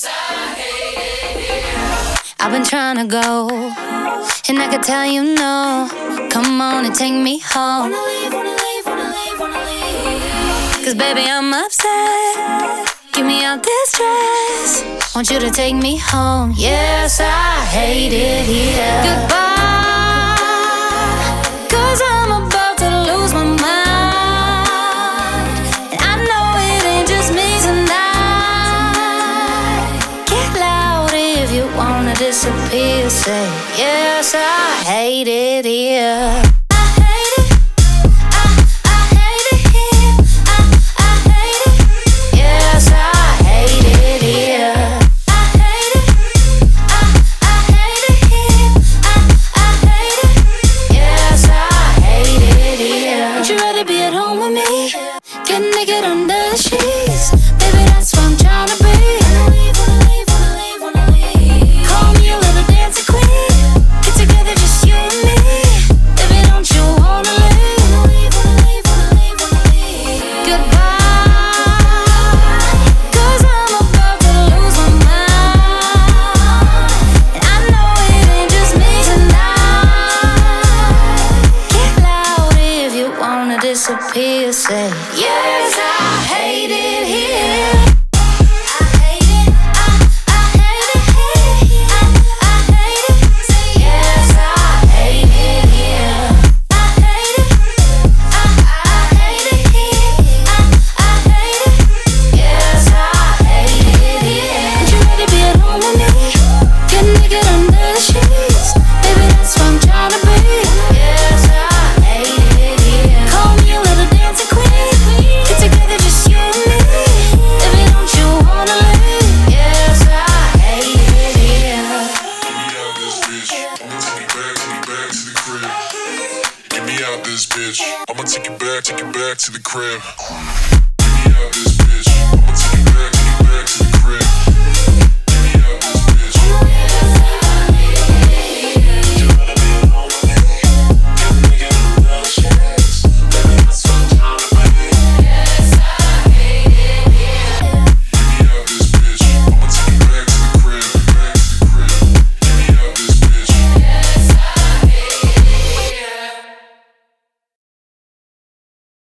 I've been trying to go, and I can tell you no. Come on and take me home. Cause baby, I'm upset. Get me out this dress. Want you to take me home. Yes, I hate it here. Goodbye, cause I'm about to lose my mind. And I know it ain't just me tonight. Get loud if you wanna disappear. Say, yes, I hate it here. Get naked under the sheets. Baby, that's what I'm tryna be. Call me a little dancing queen. Get together, just you and me. Baby, don't you wanna leave? Goodbye, cause I'm about to lose my mind. And I know it ain't just me tonight. Get loud if you wanna disappear. Say, yes, I hate it here. Get me out this bitch. I'ma take you back to the crib. Get me out this